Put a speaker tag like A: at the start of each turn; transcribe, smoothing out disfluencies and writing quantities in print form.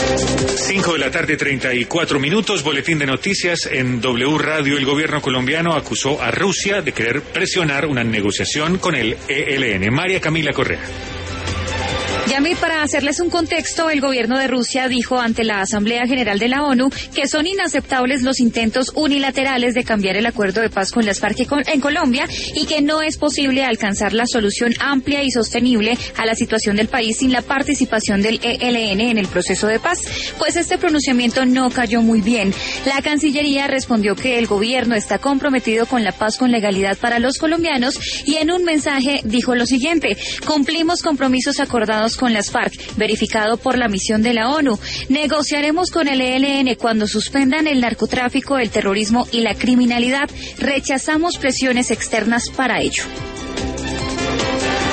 A: 5:34 PM, boletín de noticias en W Radio. El gobierno colombiano acusó a Rusia de querer presionar una negociación con el ELN. María Camila Correa.
B: Yami, para hacerles un contexto, el gobierno de Rusia dijo ante la Asamblea General de la ONU que son inaceptables los intentos unilaterales de cambiar el acuerdo de paz con las FARC en Colombia y que no es posible alcanzar la solución amplia y sostenible a la situación del país sin la participación del ELN en el proceso de paz. Pues este pronunciamiento no cayó muy bien. La Cancillería respondió que el gobierno está comprometido con la paz con legalidad para los colombianos y en un mensaje dijo lo siguiente: cumplimos compromisos acordados con las FARC, verificado por la misión de la ONU. Negociaremos con el ELN cuando suspendan el narcotráfico, el terrorismo y la criminalidad. Rechazamos presiones externas para ello.